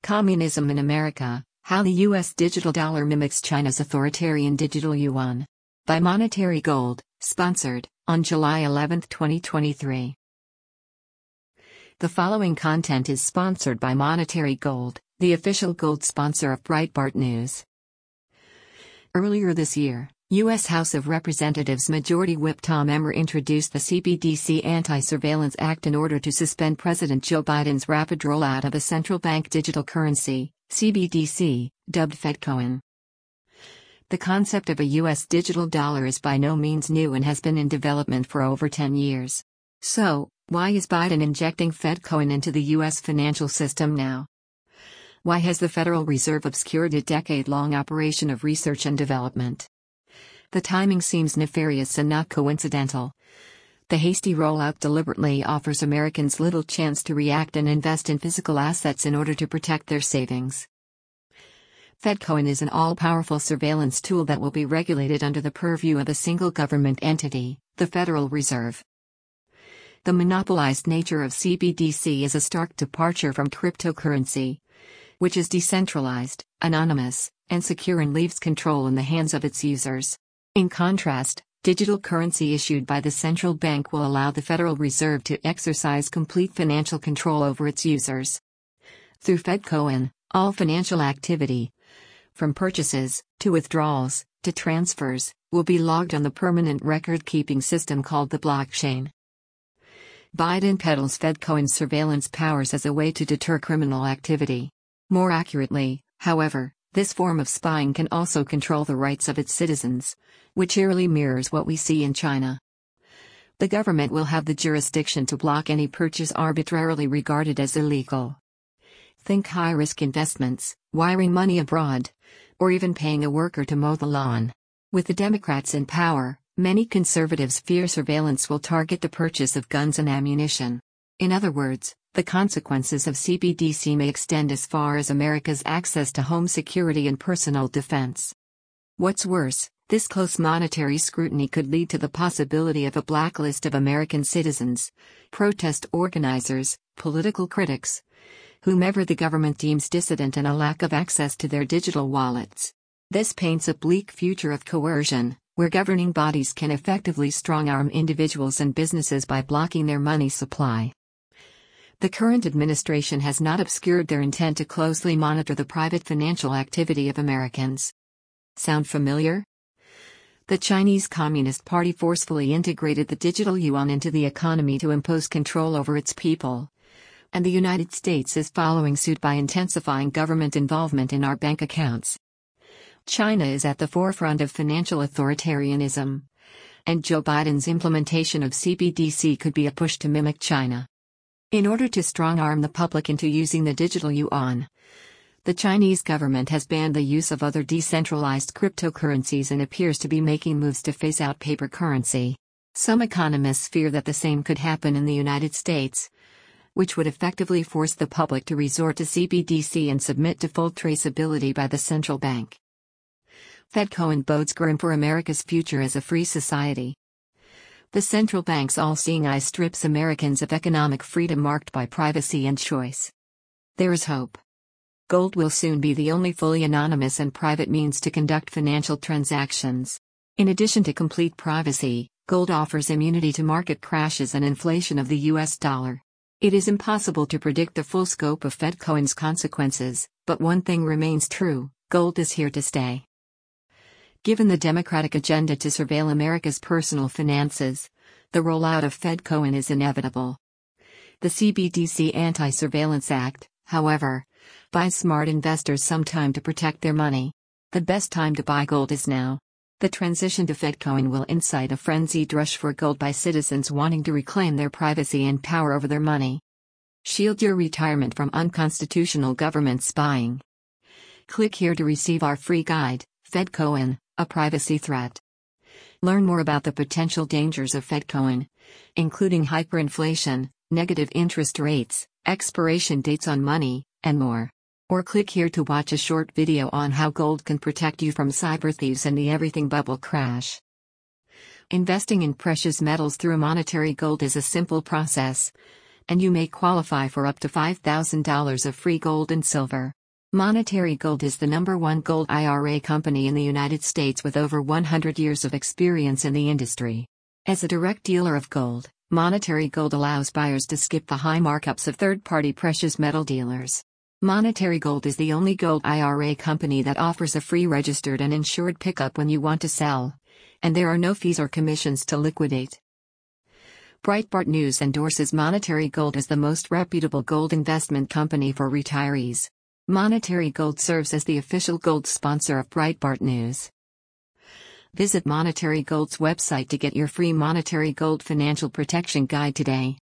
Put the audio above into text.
Communism in America: How the U.S. Digital Dollar Mimics China's Authoritarian Digital Yuan. By Monetary Gold, sponsored, on July 11, 2023. The following content is sponsored by Monetary Gold, the official gold sponsor of Breitbart News. Earlier this year, U.S. House of Representatives Majority Whip Tom Emmer introduced the CBDC Anti-Surveillance Act in order to suspend President Joe Biden's rapid rollout of a central bank digital currency, CBDC, dubbed FedCoin. The concept of a U.S. digital dollar is by no means new and has been in development for over 10 years. So, why is Biden injecting FedCoin into the U.S. financial system now? Why has the Federal Reserve obscured a decade-long operation of research and development? The timing seems nefarious and not coincidental. The hasty rollout deliberately offers Americans little chance to react and invest in physical assets in order to protect their savings. FedCoin is an all-powerful surveillance tool that will be regulated under the purview of a single government entity, the Federal Reserve. The monopolized nature of CBDC is a stark departure from cryptocurrency, which is decentralized, anonymous, and secure and leaves control in the hands of its users. In contrast, digital currency issued by the central bank will allow the Federal Reserve to exercise complete financial control over its users. Through FedCoin, all financial activity, from purchases, to withdrawals, to transfers, will be logged on the permanent record-keeping system called the blockchain. Biden peddles FedCoin surveillance powers as a way to deter criminal activity. More accurately, however, this form of spying can also control the rights of its citizens, which eerily mirrors what we see in China. The government will have the jurisdiction to block any purchase arbitrarily regarded as illegal. Think high-risk investments, wiring money abroad, or even paying a worker to mow the lawn. With the Democrats in power, many conservatives fear surveillance will target the purchase of guns and ammunition. In other words, the consequences of CBDC may extend as far as America's access to home security and personal defense. What's worse, this close monetary scrutiny could lead to the possibility of a blacklist of American citizens, protest organizers, political critics, whomever the government deems dissident, and a lack of access to their digital wallets. This paints a bleak future of coercion, where governing bodies can effectively strong-arm individuals and businesses by blocking their money supply. The current administration has not obscured their intent to closely monitor the private financial activity of Americans. Sound familiar? The Chinese Communist Party forcefully integrated the digital yuan into the economy to impose control over its people. And the United States is following suit by intensifying government involvement in our bank accounts. China is at the forefront of financial authoritarianism. And Joe Biden's implementation of CBDC could be a push to mimic China. In order to strong-arm the public into using the digital yuan, the Chinese government has banned the use of other decentralized cryptocurrencies and appears to be making moves to phase out paper currency. Some economists fear that the same could happen in the United States, which would effectively force the public to resort to CBDC and submit to full traceability by the central bank. FedCoin bodes grim for America's future as a free society. The central bank's all-seeing eye strips Americans of economic freedom marked by privacy and choice. There is hope. Gold will soon be the only fully anonymous and private means to conduct financial transactions. In addition to complete privacy, gold offers immunity to market crashes and inflation of the U.S. dollar. It is impossible to predict the full scope of FedCoin's consequences, but one thing remains true: gold is here to stay. Given the Democratic agenda to surveil America's personal finances, the rollout of FedCoin is inevitable. The CBDC Anti-Surveillance Act, however, buys smart investors some time to protect their money. The best time to buy gold is now. The transition to FedCoin will incite a frenzied rush for gold by citizens wanting to reclaim their privacy and power over their money. Shield your retirement from unconstitutional government spying. Click here to receive our free guide, FedCoin, a privacy threat. Learn more about the potential dangers of FedCoin, including hyperinflation, negative interest rates, expiration dates on money, and more. Or click here to watch a short video on how gold can protect you from cyber thieves and the everything bubble crash. Investing in precious metals through Monetary Gold is a simple process, and you may qualify for up to $5,000 of free gold and silver. Monetary Gold is the #1 gold IRA company in the United States with over 100 years of experience in the industry. As a direct dealer of gold, Monetary Gold allows buyers to skip the high markups of third-party precious metal dealers. Monetary Gold is the only gold IRA company that offers a free registered and insured pickup when you want to sell. And there are no fees or commissions to liquidate. Breitbart News endorses Monetary Gold as the most reputable gold investment company for retirees. Monetary Gold serves as the official gold sponsor of Breitbart News. Visit Monetary Gold's website to get your free Monetary Gold financial protection guide today.